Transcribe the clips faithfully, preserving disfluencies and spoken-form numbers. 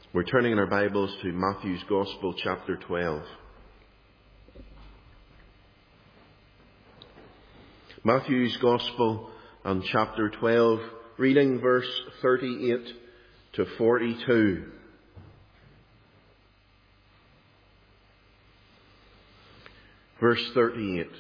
We're turning in our Bibles to Matthew's Gospel, chapter twelve. Matthew's Gospel and chapter twelve, reading verse thirty-eight to forty-two. Verse thirty-eight.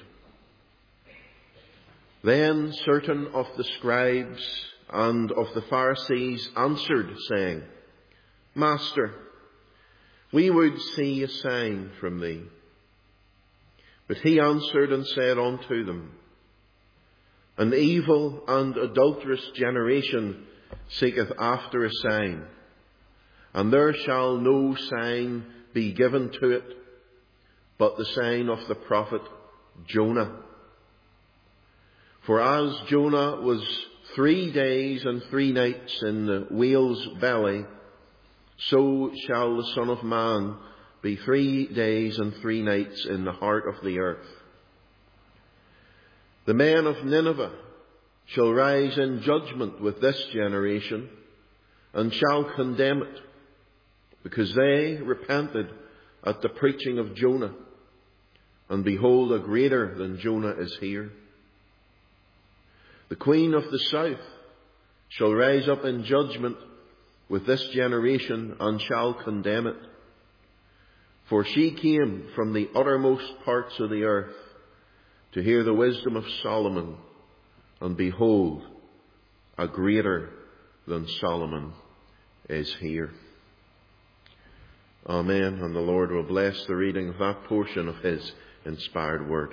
Then certain of the scribes and of the Pharisees answered, saying, Master, we would see a sign from thee. But he answered and said unto them, An evil and adulterous generation seeketh after a sign, and there shall no sign be given to it, but the sign of the prophet Jonah. For as Jonah was three days and three nights in the whale's belly, so shall the Son of Man be three days and three nights in the heart of the earth. The men of Nineveh shall rise in judgment with this generation, and shall condemn it, because they repented at the preaching of Jonah, and behold, a greater than Jonah is here. The queen of the south shall rise up in judgment with this generation, and shall condemn it. For she came from the uttermost parts of the earth to hear the wisdom of Solomon, and behold, a greater than Solomon is here. Amen. And the Lord will bless the reading of that portion of His inspired word.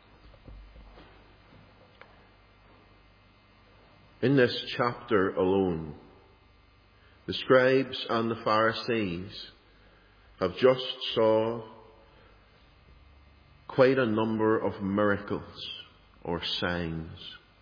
In this chapter alone, the scribes and the Pharisees have just saw quite a number of miracles or signs.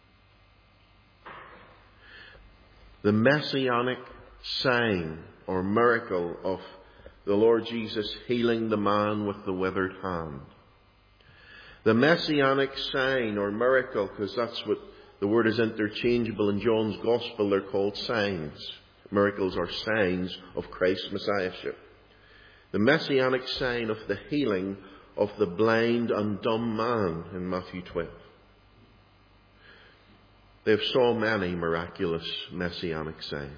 The messianic sign or miracle of the Lord Jesus healing the man with the withered hand. The messianic sign or miracle, because that's what the word is interchangeable in John's Gospel, they're called signs. Miracles are signs of Christ's Messiahship. The messianic sign of the healing of the blind and dumb man in Matthew twelve. They've saw many miraculous messianic signs.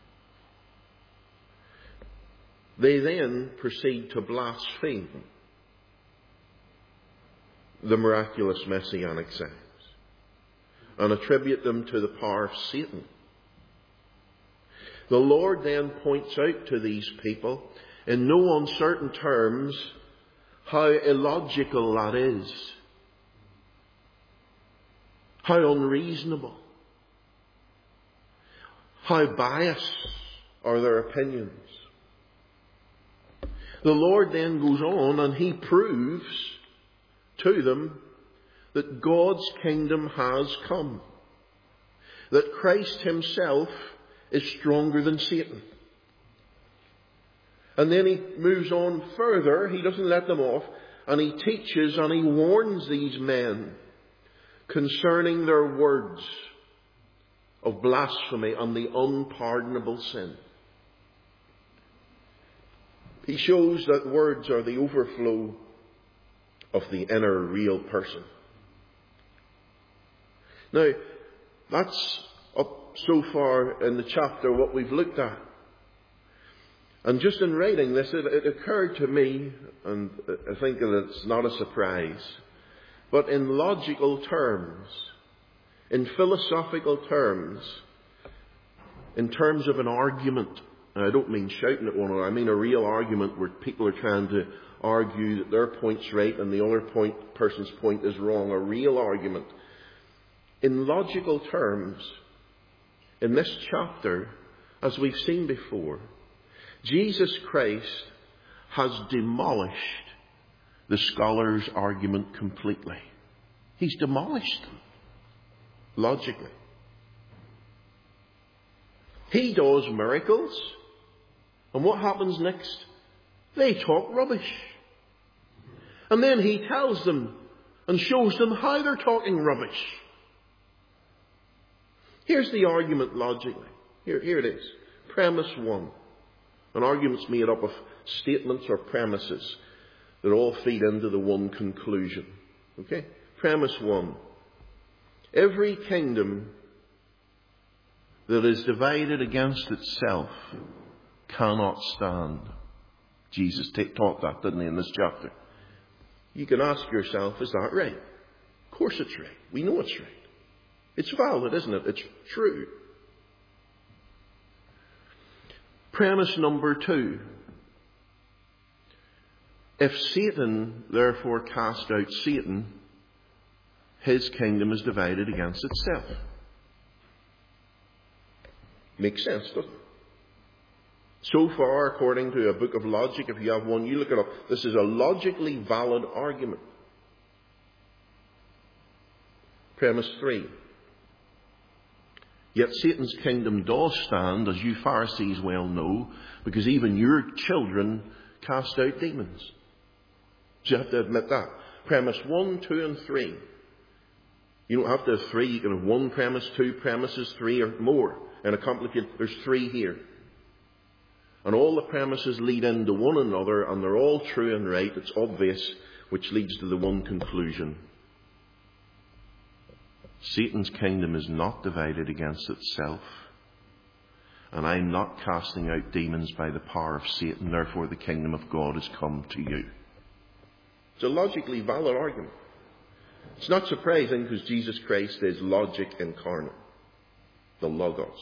They then proceed to blaspheme the miraculous messianic signs and attribute them to the power of Satan. The Lord then points out to these people in no uncertain terms how illogical that is, how unreasonable, how biased are their opinions. The Lord then goes on and He proves to them that God's kingdom has come, that Christ Himself is stronger than Satan. And then He moves on further. He doesn't let them off. And He teaches and He warns these men concerning their words of blasphemy and the unpardonable sin. He shows that words are the overflow of the inner real person. Now, that's up so far in the chapter what we've looked at. And just in writing this, it, it occurred to me, and I think that it's not a surprise, but in logical terms, in philosophical terms, in terms of an argument, and I don't mean shouting at one another, I mean a real argument where people are trying to argue that their point's right and the other point, person's point is wrong, a real argument. In logical terms, in this chapter, as we've seen before, Jesus Christ has demolished the scholar's argument completely. He's demolished them, logically. He does miracles, and what happens next? They talk rubbish. And then He tells them and shows them how they're talking rubbish. Here's the argument logically. Here, here it is. Premise one. An argument's made up of statements or premises that all feed into the one conclusion. Okay? Premise one. Every kingdom that is divided against itself cannot stand. Jesus taught that, didn't he, in this chapter? You can ask yourself, is that right? Of course it's right. We know it's right. It's valid, isn't it? It's true. Premise number two. If Satan therefore cast out Satan, his kingdom is divided against itself. Makes sense, doesn't it? So far, according to a book of logic, if you have one, you look it up, this is a logically valid argument. Premise three. Yet Satan's kingdom does stand, as you Pharisees well know, because even your children cast out demons. So you have to admit that. Premise one, two, and three. You don't have to have three. You can have one premise, two premises, three or more. And a complicated, there's three here. And all the premises lead into one another, and they're all true and right. It's obvious, which leads to the one conclusion. Satan's kingdom is not divided against itself. And I'm not casting out demons by the power of Satan. Therefore, the kingdom of God has come to you. It's a logically valid argument. It's not surprising because Jesus Christ is logic incarnate. The Logos.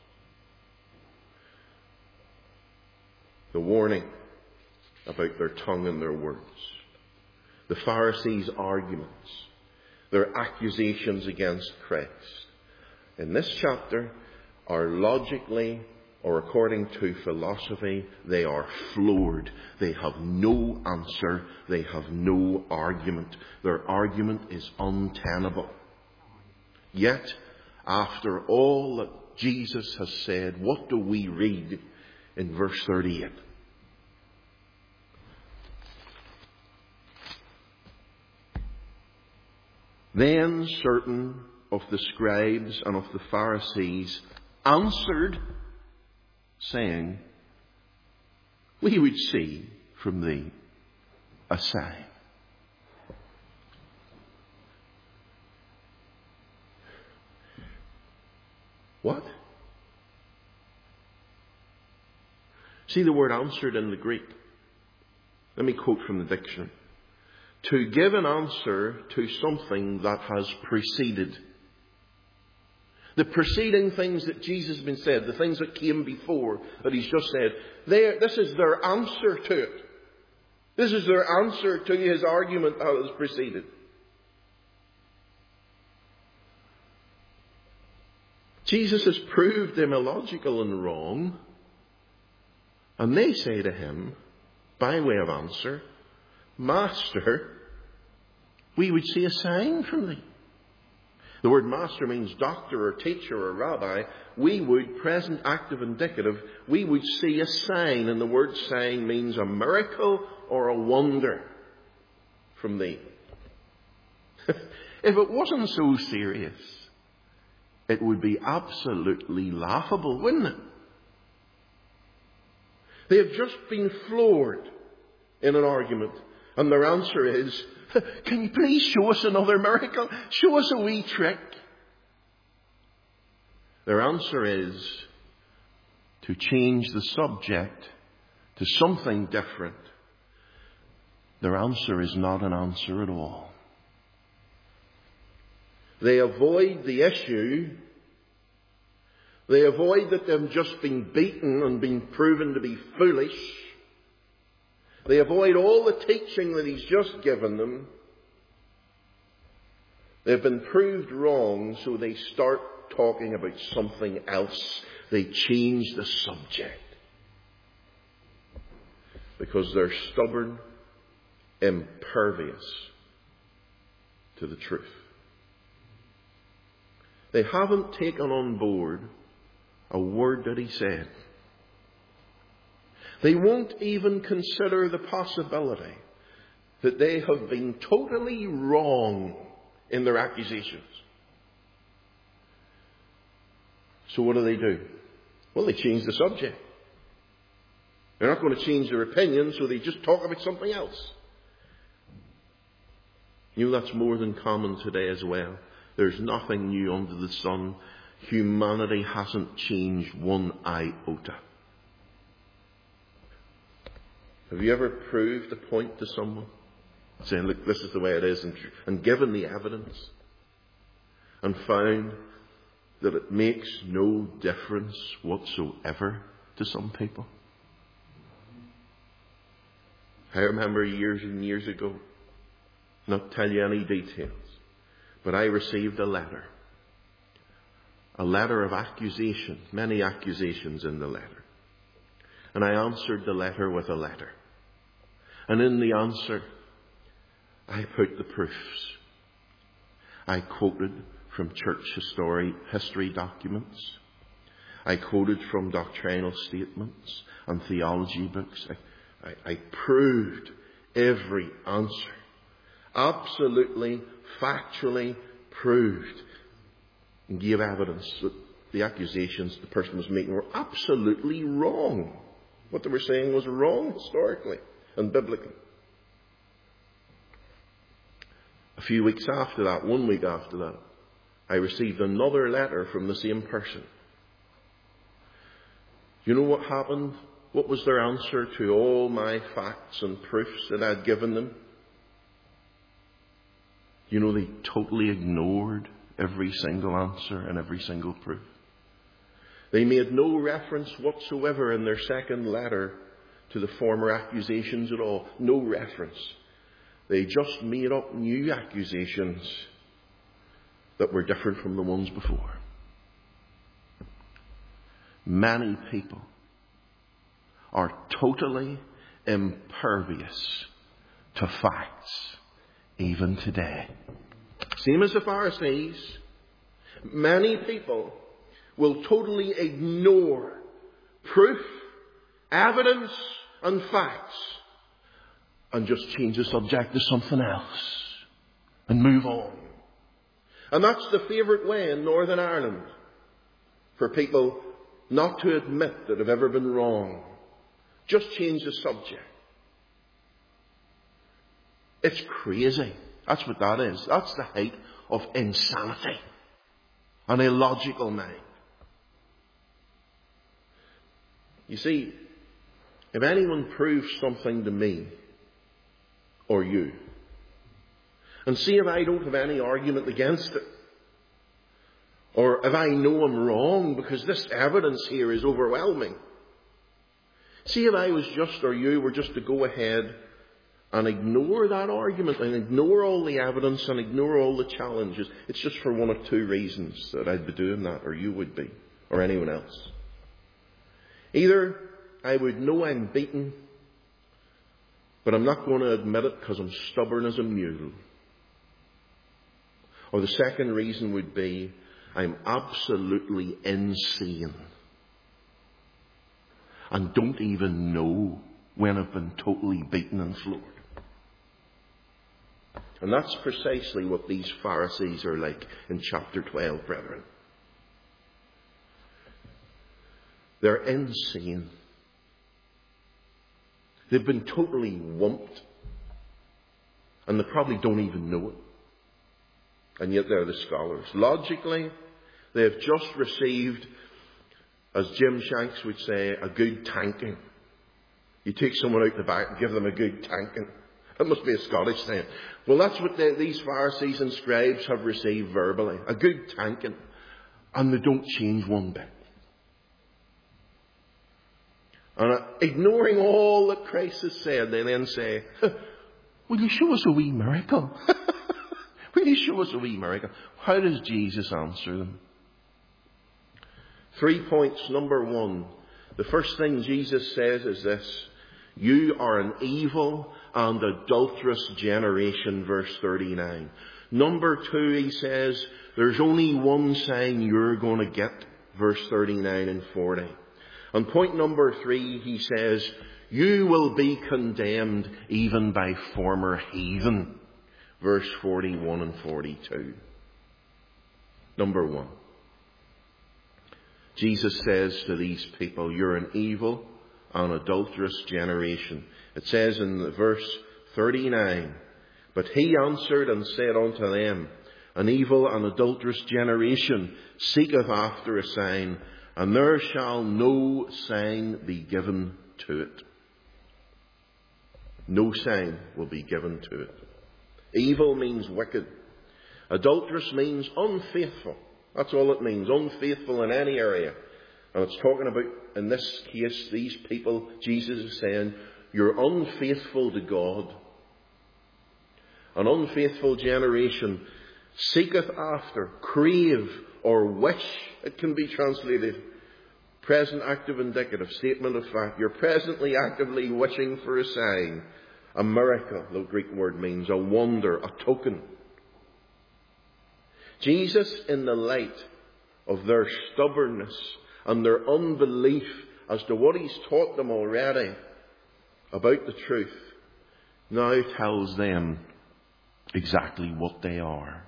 The warning about their tongue and their words. The Pharisees' arguments. Their accusations against Christ. In this chapter are logically, or according to philosophy, they are floored. They have no answer. They have no argument. Their argument is untenable. Yet, after all that Jesus has said, what do we read in verse thirty-eight? Then certain of the scribes and of the Pharisees answered, saying, we would see from thee a sign. What? See the word answered in the Greek. Let me quote from the dictionary. To give an answer to something that has preceded. The preceding things that Jesus has been said, the things that came before, that he's just said, this is their answer to it. This is their answer to his argument that has preceded. Jesus has proved them illogical and wrong. And they say to him, by way of answer, Master, we would see a sign from thee. The word master means doctor or teacher or rabbi. We would, present, active, indicative, we would see a sign. And the word sign means a miracle or a wonder from thee. If it wasn't so serious, it would be absolutely laughable, wouldn't it? They have just been floored in an argument. And their answer is, can you please show us another miracle? Show us a wee trick. Their answer is to change the subject to something different. Their answer is not an answer at all. They avoid the issue. They avoid that they've just been beaten and been proven to be foolish. They avoid all the teaching that he's just given them. They've been proved wrong, so they start talking about something else. They change the subject. Because they're stubborn, impervious to the truth. They haven't taken on board a word that he said. They won't even consider the possibility that they have been totally wrong in their accusations. So what do they do? Well, they change the subject. They're not going to change their opinion, so they just talk about something else. You know, that's more than common today as well. There's nothing new under the sun. Humanity hasn't changed one iota. Have you ever proved a point to someone? Saying, look, this is the way it is, and, and given the evidence, and found that it makes no difference whatsoever to some people? I remember years and years ago, not tell you any details, but I received a letter. A letter of accusation, many accusations in the letter. And I answered the letter with a letter. And in the answer, I put the proofs. I quoted from church history, history documents. I quoted from doctrinal statements and theology books. I, I, I proved every answer. Absolutely, factually proved. And gave evidence that the accusations the person was making were absolutely wrong. What they were saying was wrong historically and biblically. A few weeks after that, one week after that, I received another letter from the same person. You know what happened? What was their answer to all my facts and proofs that I'd given them? You know, they totally ignored every single answer and every single proof. They made no reference whatsoever in their second letter to the former accusations at all. No reference. They just made up new accusations that were different from the ones before. Many people are totally impervious to facts, even today. Same as the Pharisees. Many people will totally ignore proof, evidence, and facts, and just change the subject to something else and move on. And that's the favourite way in Northern Ireland for people not to admit that they've ever been wrong. Just change the subject. It's crazy. That's what that is. That's the height of insanity. An illogical mind. You see, if anyone proves something to me or you, and see if I don't have any argument against it, or if I know I'm wrong because this evidence here is overwhelming, see if I was just, or you were just to go ahead and ignore that argument and ignore all the evidence and ignore all the challenges. It's just for one of two reasons that I'd be doing that, or you would be, or anyone else. Either I would know I'm beaten, but I'm not going to admit it because I'm stubborn as a mule. Or the second reason would be I'm absolutely insane and don't even know when I've been totally beaten and floored. And that's precisely what these Pharisees are like in chapter twelve, brethren. They're insane. They've been totally wumped. And they probably don't even know it. And yet they're the scholars. Logically, they have just received, as Jim Shanks would say, a good tanking. You take someone out the back and give them a good tanking. That must be a Scottish thing. Well, that's what they, these Pharisees and scribes have received verbally. A good tanking. And they don't change one bit. And uh, ignoring all that Christ has said, they then say, will you show us a wee miracle? Will you show us a wee miracle? How does Jesus answer them? Three points. Number one, the first thing Jesus says is this: you are an evil and adulterous generation, verse thirty-nine. Number two, he says, there's only one sign you're going to get, verse thirty-nine and forty. And point number three, he says, you will be condemned even by former heathen, verse forty-one and forty-two. Number one, Jesus says to these people, you're an evil an adulterous generation. It says in verse thirty-nine, but he answered and said unto them, an evil and adulterous generation seeketh after a sign, and there shall no sign be given to it. No sign will be given to it. Evil means wicked. Adulterous means unfaithful. That's all it means, unfaithful in any area. And it's talking about, in this case, these people, Jesus is saying, you're unfaithful to God. An unfaithful generation seeketh after, crave, or wish, it can be translated. Present active indicative, statement of fact. You're presently actively wishing for a sign, a miracle, the Greek word means, a wonder, a token. Jesus, in the light of their stubbornness and their unbelief as to what he's taught them already about the truth, now tells them exactly what they are.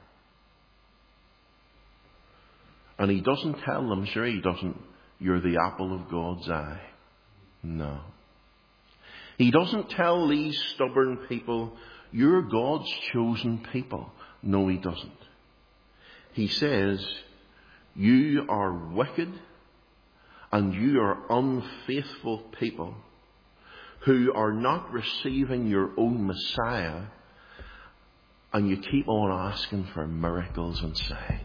And he doesn't tell them, sure he doesn't, you're the apple of God's eye. No. He doesn't tell these stubborn people, you're God's chosen people. No, he doesn't. He says, you are wicked and you are unfaithful people who are not receiving your own Messiah, and you keep on asking for miracles and signs.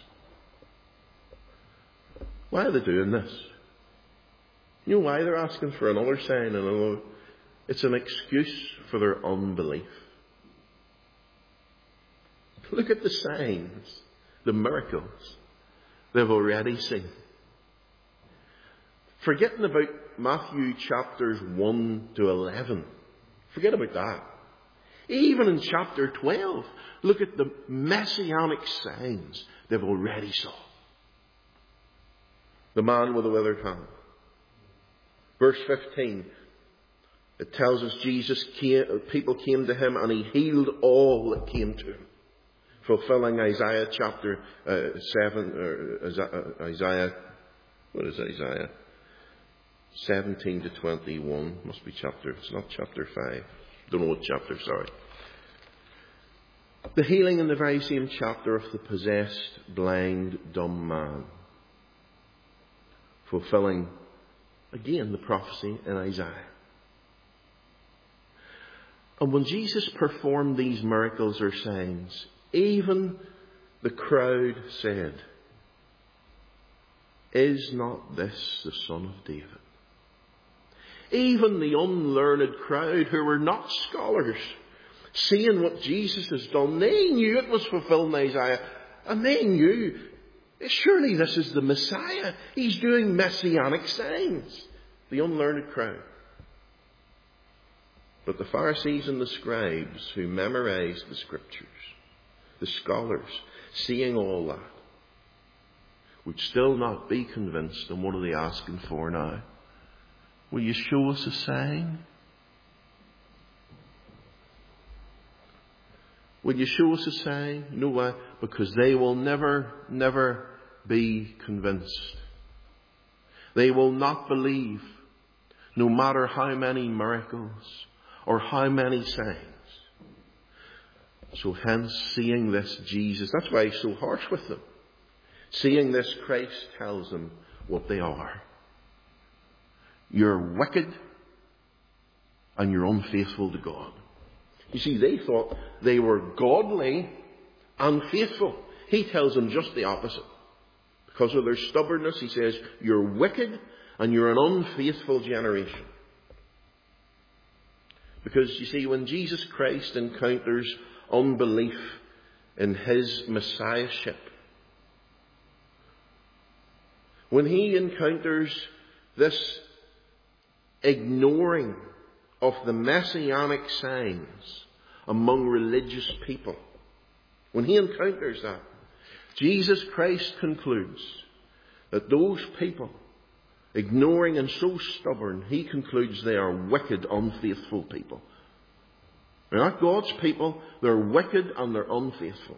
Why are they doing this? You know why they're asking for another sign and another? It's an excuse for their unbelief. Look at the signs, the miracles they've already seen. Forgetting about Matthew chapters one to eleven. Forget about that. Even in chapter twelve, look at the messianic signs they've already saw. The man with the withered hand. Verse fifteen, it tells us Jesus came, people came to him and he healed all that came to him. Fulfilling Isaiah chapter uh, seven, or Isaiah, what is Isaiah? seventeen to twenty-one. Must be chapter, it's not chapter five. Don't know what chapter, sorry. The healing in the very same chapter of the possessed, blind, dumb man. Fulfilling, again, the prophecy in Isaiah. And when Jesus performed these miracles or signs, even the crowd said, is not this the Son of David? Even the unlearned crowd who were not scholars, seeing what Jesus has done, they knew it was fulfilled in Isaiah. And they knew, surely this is the Messiah. He's doing messianic signs. The unlearned crowd. But the Pharisees and the scribes who memorized the scriptures, the scholars, seeing all that, would still not be convinced. And what are they asking for now? Will you show us a sign? Will you show us a sign? You know why? Because they will never, never be convinced. They will not believe, no matter how many miracles or how many signs. So hence, seeing this Jesus, that's why he's so harsh with them. Seeing this Christ tells them what they are. You're wicked and you're unfaithful to God. You see, they thought they were godly and faithful. He tells them just the opposite. Because of their stubbornness, he says, you're wicked and you're an unfaithful generation. Because, you see, when Jesus Christ encounters unbelief in his messiahship, when he encounters this ignoring of the messianic signs among religious people, when he encounters that, Jesus Christ concludes that those people, ignoring and so stubborn, he concludes they are wicked, unfaithful people. They're not God's people, they're wicked and they're unfaithful.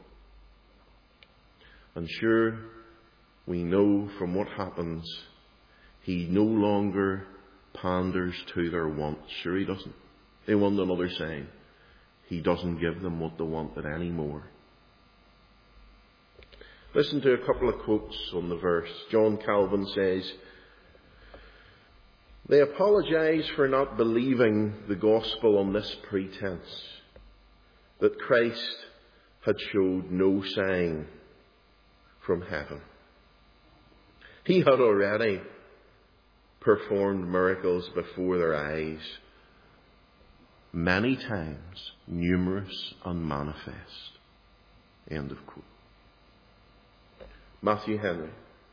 And sure, we know from what happens, he no longer panders to their wants. Sure he doesn't. They want another sign. He doesn't give them what they wanted anymore. Listen to a couple of quotes on the verse. John Calvin says, "They apologize for not believing the gospel on this pretense, that Christ had showed no sign from heaven. He had already performed miracles before their eyes, many times, numerous and manifest." End of quote. Matthew Henry.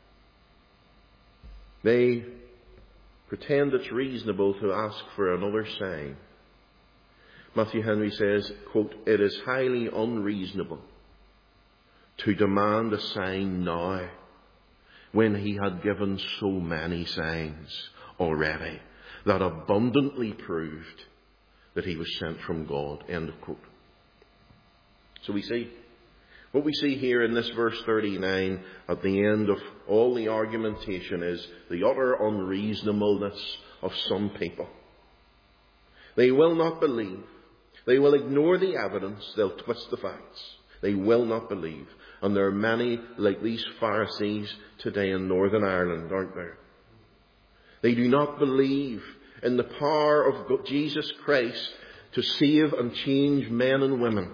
They pretend it's reasonable to ask for another sign. Matthew Henry says, quote, "It is highly unreasonable to demand a sign now when he had given so many signs already that abundantly proved that he was sent from God." End of quote. So we see, what we see here in this verse thirty-nine at the end of all the argumentation is the utter unreasonableness of some people. They will not believe. They will ignore the evidence. They'll twist the facts. They will not believe. And there are many like these Pharisees today in Northern Ireland, aren't there? They do not believe in the power of Jesus Christ to save and change men and women.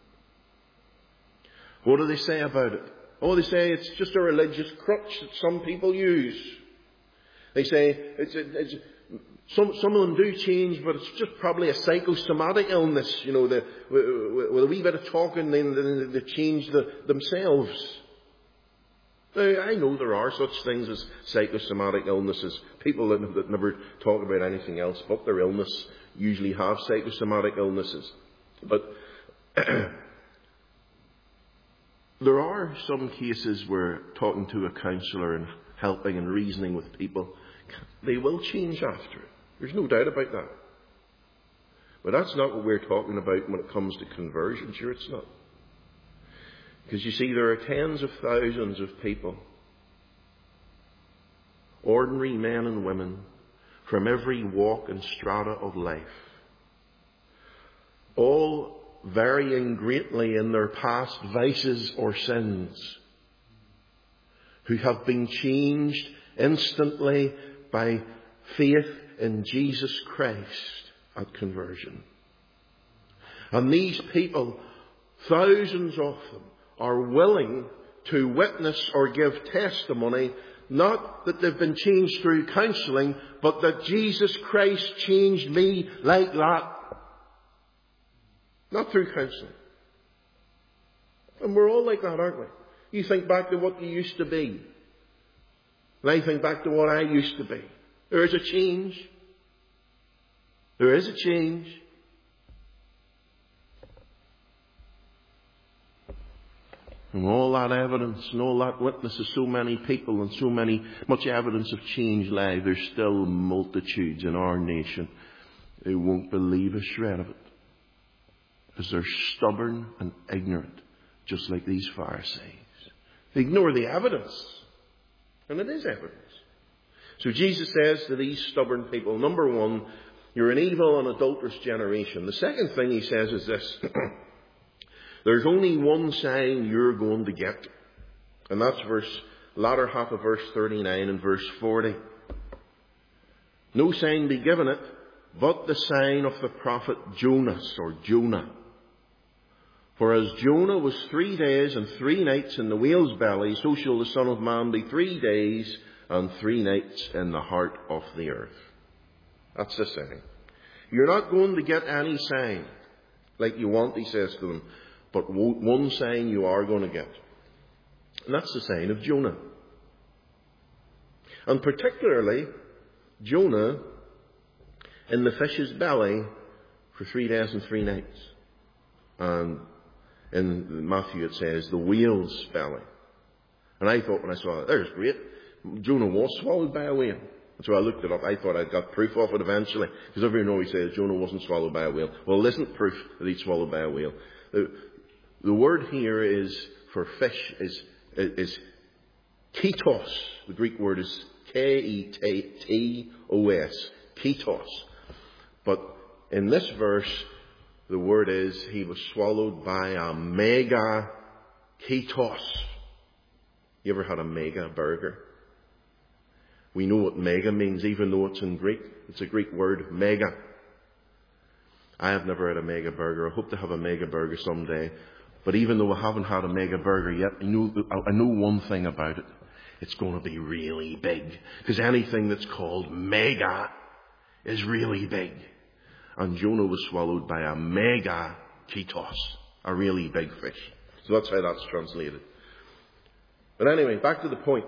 What do they say about it? Oh, they say it's just a religious crutch that some people use. They say it's, it's some some of them do change, but it's just probably a psychosomatic illness. You know, the, with a wee bit of talking, then they change the, themselves. Now, I know there are such things as psychosomatic illnesses. People that, that never talk about anything else but their illness usually have psychosomatic illnesses. But there are some cases where talking to a counsellor and helping and reasoning with people, they will change after it. There's no doubt about that. But that's not what we're talking about when it comes to conversion. Sure, it's not. Because you see, there are tens of thousands of people, ordinary men and women, from every walk and strata of life, all varying greatly in their past vices or sins, who have been changed instantly by faith in Jesus Christ at conversion. And these people, thousands of them, are willing to witness or give testimony, not that they've been changed through counselling, but that Jesus Christ changed me like that. Not through counselling. And we're all like that, aren't we? You think back to what you used to be. And I think back to what I used to be. There is a change. There is a change. And all that evidence and all that witness of so many people and so many, much evidence of changed lives, there's still multitudes in our nation who won't believe a shred of it. Because they're stubborn and ignorant, just like these Pharisees. They ignore the evidence. And it is evidence. So Jesus says to these stubborn people, number one, you're an evil and adulterous generation. The second thing he says is this. There's only one sign you're going to get. And that's verse, latter half of verse thirty-nine and verse forty. No sign be given it, but the sign of the prophet Jonas, or Jonah. For as Jonah was three days and three nights in the whale's belly, so shall the Son of Man be three days and three nights in the heart of the earth. That's the sign. You're not going to get any sign like you want, he says to them, but one sign you are going to get. And that's the sign of Jonah. And particularly, Jonah in the fish's belly for three days and three nights. And in Matthew it says the whale's belly. And I thought when I saw that, there's great. Jonah was swallowed by a whale. And so I looked it up. I thought I'd got proof of it eventually. Because everyone always says Jonah wasn't swallowed by a whale. Well, there isn't proof that he's swallowed by a whale. The, the word here is for fish is, is ketos. The Greek word is K E T O S. Ketos. But in this verse, the word is, he was swallowed by a mega ketos. You ever had a mega burger? We know what mega means, even though it's in Greek. It's a Greek word, mega. I have never had a mega burger. I hope to have a mega burger someday. But even though I haven't had a mega burger yet, I know, I know one thing about it. It's going to be really big. Because anything that's called mega is really big. And Jonah was swallowed by a mega ketos, a really big fish. So that's how that's translated. But anyway, back to the point.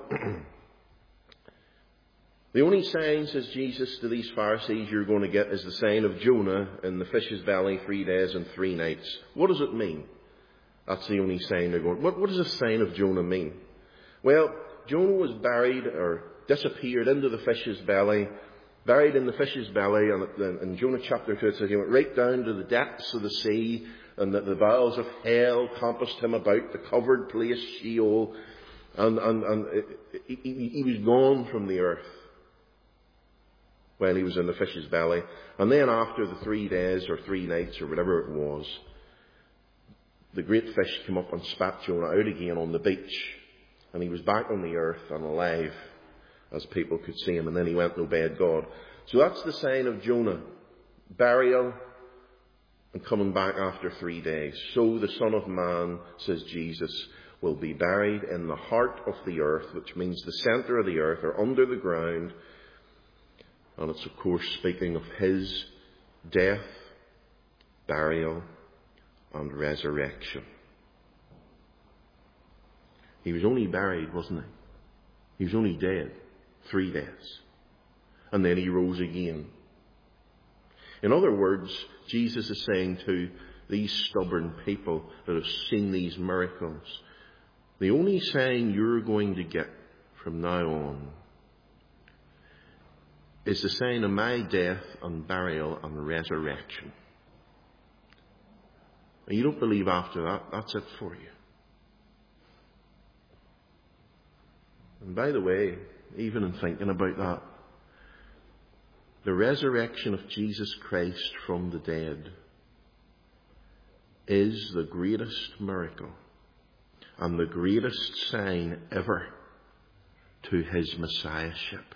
The only sign, says Jesus to these Pharisees, you're going to get is the sign of Jonah in the fish's belly three days and three nights. What does it mean? That's the only sign they're going. What, what does the sign of Jonah mean? Well, Jonah was buried or disappeared into the fish's belly, buried in the fish's belly, and in Jonah chapter two it says he went right down to the depths of the sea, and that the bowels of hell compassed him about, the covered place, Sheol, and, and, and it, it, he, he was gone from the earth when he was in the fish's belly. And then after the three days or three nights or whatever it was, the great fish came up and spat Jonah out again on the beach. And he was back on the earth and alive, as people could see him. And then he went and obeyed God. So that's the sign of Jonah. Burial and coming back after three days. So the Son of Man, says Jesus, will be buried in the heart of the earth, which means the centre of the earth or under the ground. And it's of course speaking of his death, burial, and resurrection. He was only buried, wasn't he? He was only dead three days. And then he rose again. In other words, Jesus is saying to these stubborn people that have seen these miracles, the only sign you're going to get from now on is the sign of my death and burial and resurrection. And you don't believe after that, that's it for you. And by the way, even in thinking about that, the resurrection of Jesus Christ from the dead is the greatest miracle and the greatest sign ever to his Messiahship.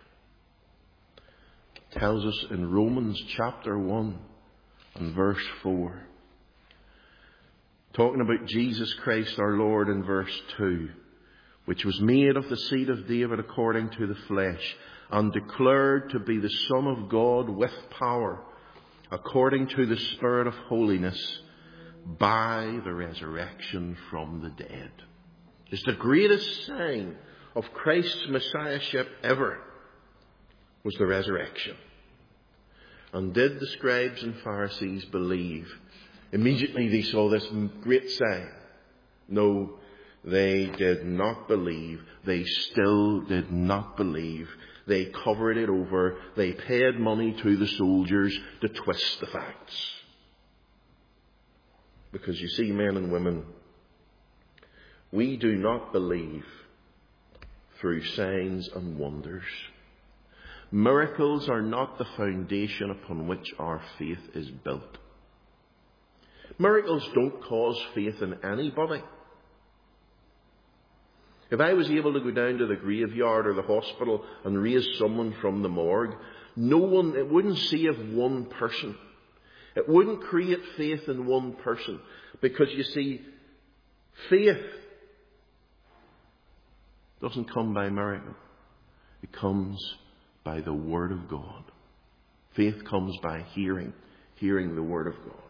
It tells us in Romans chapter one and verse four, talking about Jesus Christ our Lord in verse two, which was made of the seed of David according to the flesh, and declared to be the Son of God with power, according to the Spirit of holiness, by the resurrection from the dead. It's the greatest sign of Christ's Messiahship ever, was the resurrection. And did the scribes and Pharisees believe? Immediately they saw this great sign. No, they did not believe. They still did not believe. They covered it over. They paid money to the soldiers to twist the facts. Because you see, men and women, we do not believe through signs and wonders. Miracles are not the foundation upon which our faith is built. Miracles don't cause faith in anybody. If I was able to go down to the graveyard or the hospital and raise someone from the morgue, no one, it wouldn't save one person. It wouldn't create faith in one person. Because you see, faith doesn't come by miracle. It comes by the Word of God. Faith comes by hearing, hearing the Word of God.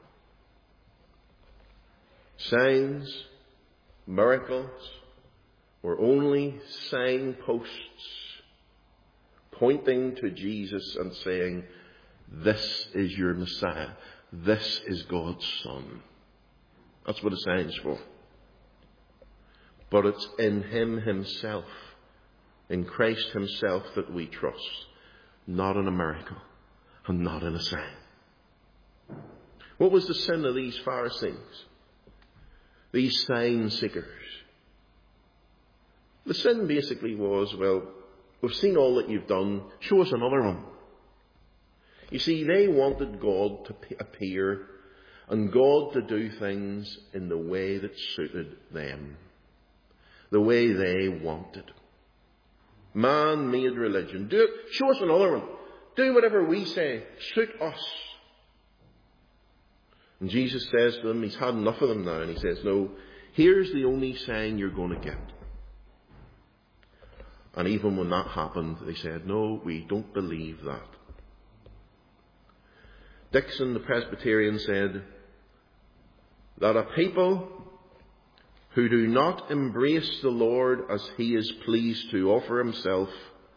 Signs, miracles, were only signposts pointing to Jesus and saying, this is your Messiah. This is God's Son. That's what a sign's for. But it's in Him Himself, in Christ Himself, that we trust. Not in a miracle and not in a sign. What was the sin of these Pharisees? These sign seekers. The sin basically was, well, we've seen all that you've done. Show us another one. You see, they wanted God to appear and God to do things in the way that suited them, the way they wanted. Man-made religion. Do it. Show us another one. Do whatever we say. Suit us. And Jesus says to them, he's had enough of them now, and he says, no, here's the only sign you're going to get. And even when that happened, they said, no, we don't believe that. Dixon, the Presbyterian, said that a people who do not embrace the Lord as he is pleased to offer himself,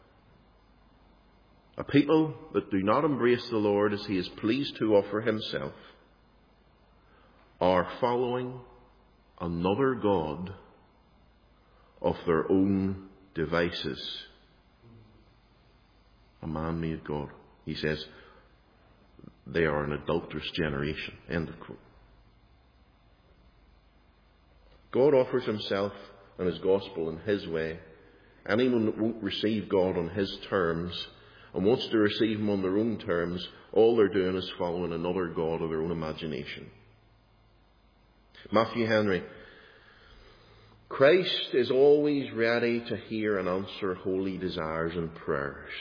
a people that do not embrace the Lord as he is pleased to offer himself, are following another god of their own devices. A man-made god. He says, they are an adulterous generation. End of quote. God offers himself and his gospel in his way. Anyone that won't receive God on his terms and wants to receive him on their own terms, all they're doing is following another god of their own imagination. Matthew Henry. Christ is always ready to hear and answer holy desires and prayers.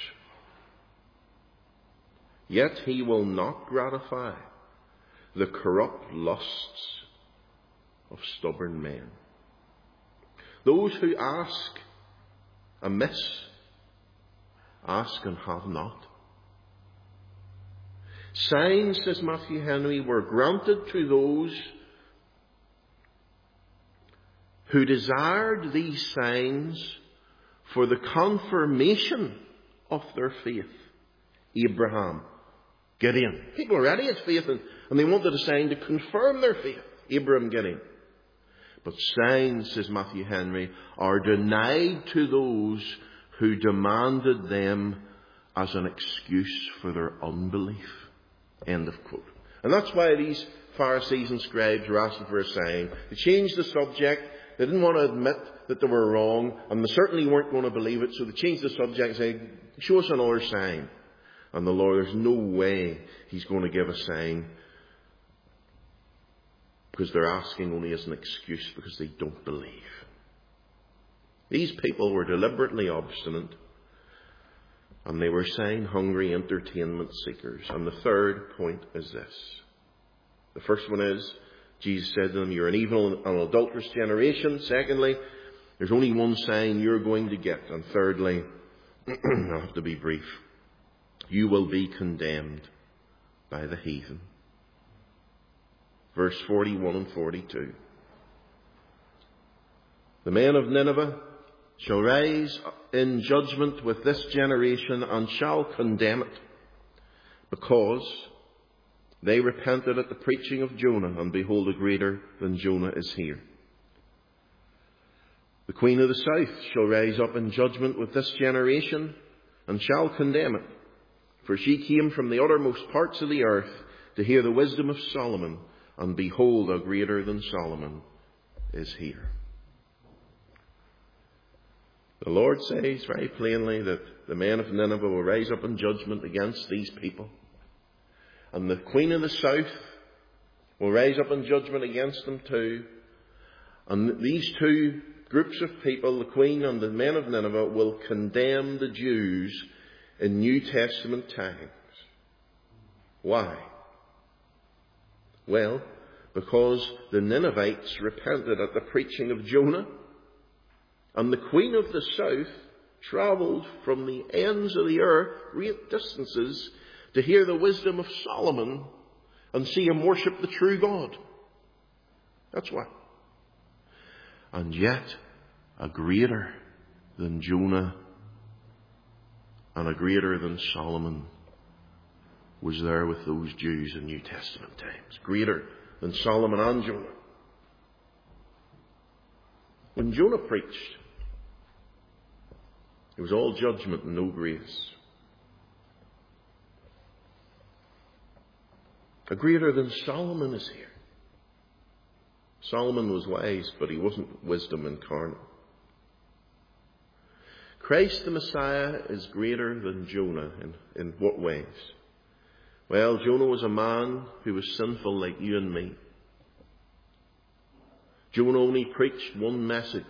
Yet he will not gratify the corrupt lusts of stubborn men. Those who ask amiss, ask and have not. Signs, says Matthew Henry, were granted to those who desired these signs for the confirmation of their faith. Abraham, Gideon. People were ready at faith and, and they wanted a sign to confirm their faith. Abraham, Gideon. But signs, says Matthew Henry, are denied to those who demanded them as an excuse for their unbelief. End of quote. And that's why these Pharisees and scribes were asking for a sign. They changed the subject. They didn't want to admit that they were wrong, and they certainly weren't going to believe it, so they changed the subject and said, show us another sign. And the Lord, there's no way he's going to give a sign, because they're asking only as an excuse because they don't believe. These people were deliberately obstinate, and they were sign-hungry entertainment seekers. And the third point is this. The first one is, Jesus said to them, you're an evil and adulterous generation. Secondly, there's only one sign you're going to get. And thirdly, I'll have to be brief, you will be condemned by the heathen. Verse forty-one and forty-two. The men of Nineveh shall rise in judgment with this generation and shall condemn it, because they repented at the preaching of Jonah, and behold, a greater than Jonah is here. The queen of the south shall rise up in judgment with this generation, and shall condemn it. For she came from the uttermost parts of the earth to hear the wisdom of Solomon, and behold, a greater than Solomon is here. The Lord says very plainly that the men of Nineveh will rise up in judgment against these people. And the queen of the south will rise up in judgment against them too. And these two groups of people, the queen and the men of Nineveh, will condemn the Jews in New Testament times. Why? Well, because the Ninevites repented at the preaching of Jonah, and the queen of the south travelled from the ends of the earth, great distances, to hear the wisdom of Solomon and see him worship the true God. That's why. And yet, a greater than Jonah and a greater than Solomon was there with those Jews in New Testament times. Greater than Solomon and Jonah. When Jonah preached, it was all judgment and no grace. A greater than Solomon is here. Solomon was wise, but he wasn't wisdom incarnate. Christ the Messiah is greater than Jonah. In, in what ways? Well, Jonah was a man who was sinful like you and me. Jonah only preached one message.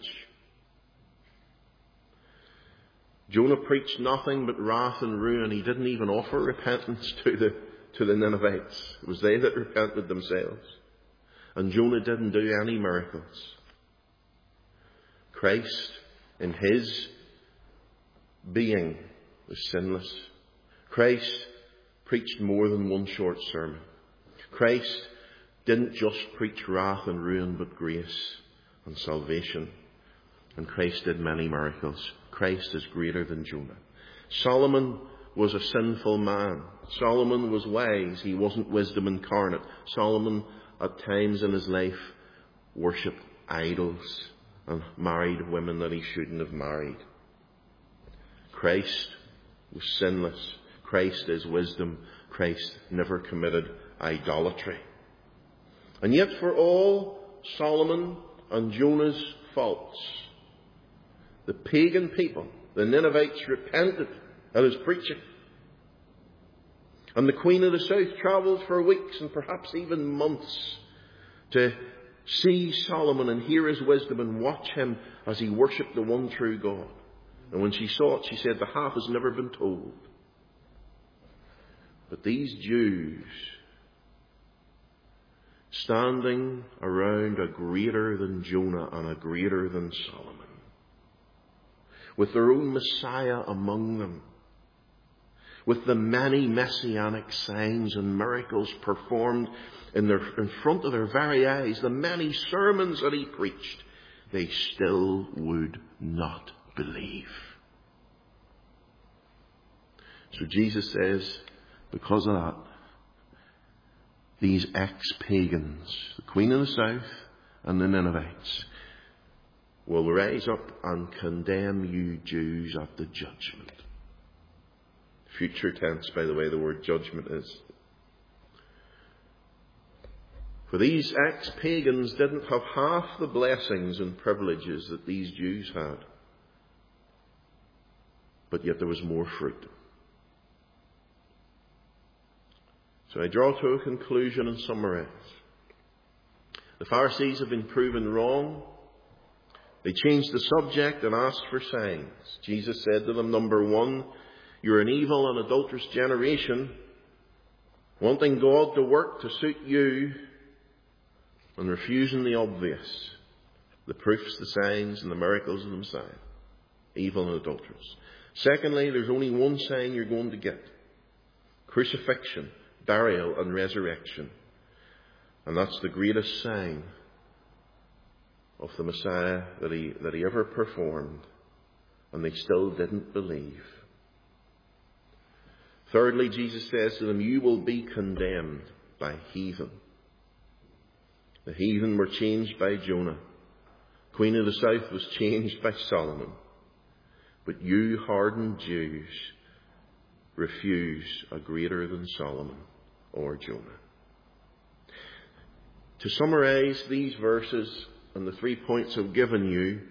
Jonah preached nothing but wrath and ruin. He didn't even offer repentance to the, to the Ninevites. It was they that repented themselves. And Jonah didn't do any miracles. Christ, in his being, was sinless. Christ preached more than one short sermon. Christ didn't just preach wrath and ruin, but grace and salvation. And Christ did many miracles. Christ is greater than Jonah. Solomon was a sinful man. Solomon was wise. He wasn't wisdom incarnate. Solomon, at times in his life, worshipped idols and married women that he shouldn't have married. Christ was sinless. Christ is wisdom. Christ never committed idolatry. And yet for all Solomon and Jonah's faults, the pagan people, the Ninevites, repented at his preaching. And the Queen of the South travelled for weeks and perhaps even months to see Solomon and hear his wisdom and watch him as he worshipped the one true God. And when she saw it, she said, the half has never been told. But these Jews, standing around a greater than Jonah and a greater than Solomon, with their own Messiah among them, with the many messianic signs and miracles performed in, their, in front of their very eyes, the many sermons that he preached, they still would not believe. So Jesus says, because of that, these ex-pagans, the Queen of the South and the Ninevites, will rise up and condemn you Jews at the judgment. Future tense, by the way, the word judgment is. For these ex-pagans didn't have half the blessings and privileges that these Jews had. But yet there was more fruit. So I draw to a conclusion and summarize. The Pharisees have been proven wrong. They changed the subject and asked for signs. Jesus said to them, number one, you're an evil and adulterous generation, wanting God to work to suit you and refusing the obvious, the proofs, the signs, and the miracles of the Messiah. Evil and adulterous. Secondly, there's only one sign you're going to get. Crucifixion, burial, and resurrection. And that's the greatest sign of the Messiah that he, that he ever performed. And they still didn't believe. Thirdly, Jesus says to them, you will be condemned by heathen. The heathen were changed by Jonah. Queen of the South was changed by Solomon. But you hardened Jews refuse a greater than Solomon or Jonah. To summarize these verses and the three points I've given you,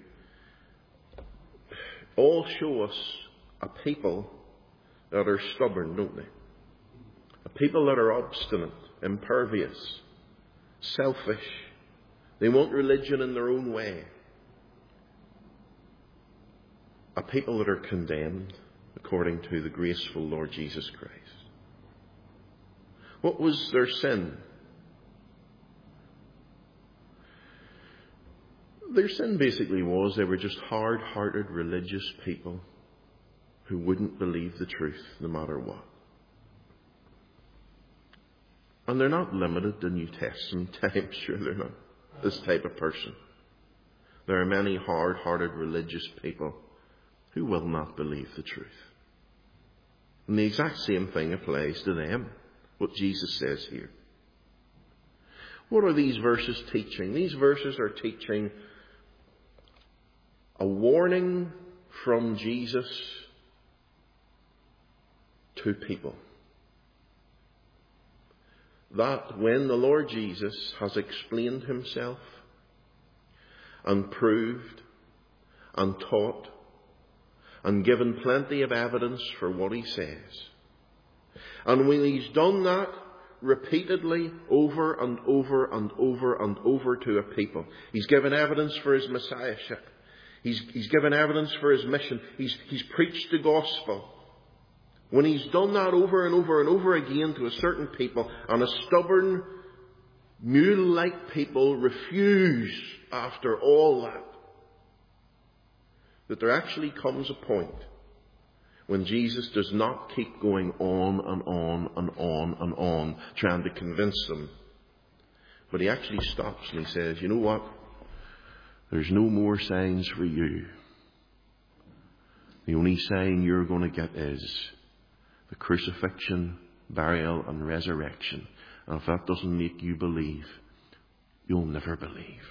all show us a people that are stubborn, don't they? A people that are obstinate, impervious, selfish. They want religion in their own way. A people that are condemned according to the graceful Lord Jesus Christ. What was their sin? Their sin basically was they were just hard-hearted religious people who wouldn't believe the truth no matter what. And they're not limited to New Testament times, sure they're not, this type of person. There are many hard-hearted religious people who will not believe the truth. And the exact same thing applies to them, what Jesus says here. What are these verses teaching? These verses are teaching a warning from Jesus to people. That when the Lord Jesus has explained himself and proved and taught and given plenty of evidence for what he says, And when he's done that repeatedly over and over and over and over to a people, he's given evidence for his messiahship. He's, he's given evidence for his mission. He's, he's preached the gospel. When he's done that over and over and over again to a certain people, and a stubborn, mule-like people refuse after all that, that there actually comes a point when Jesus does not keep going on and on and on and on trying to convince them, but he actually stops and he says, you know what? There's no more signs for you. The only sign you're going to get is the crucifixion, burial and resurrection. And if that doesn't make you believe, you'll never believe.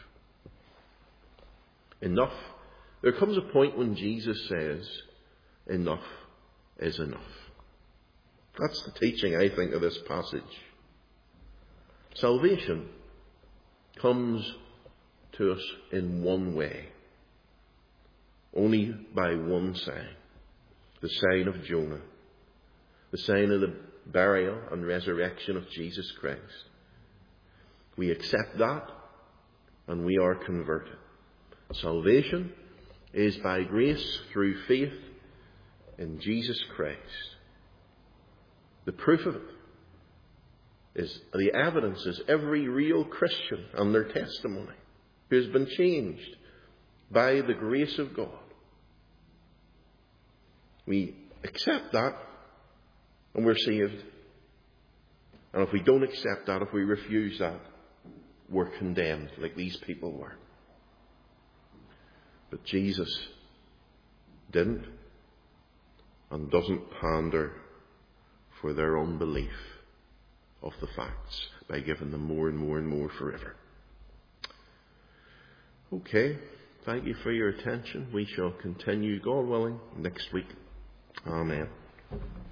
Enough. There comes a point when Jesus says, enough is enough. That's the teaching, I think, of this passage. Salvation comes to us in one way. Only by one sign. The sign of Jonah. The sign of the burial and resurrection of Jesus Christ. We accept that and we are converted. Salvation is by grace through faith in Jesus Christ. The proof of it is, the evidence is every real Christian and their testimony who has been changed by the grace of God. We accept that and we're saved. And if we don't accept that, if we refuse that, we're condemned like these people were. But Jesus didn't and doesn't pander for their unbelief of the facts by giving them more and more and more forever. Okay, thank you for your attention. We shall continue, God willing, next week. Amen.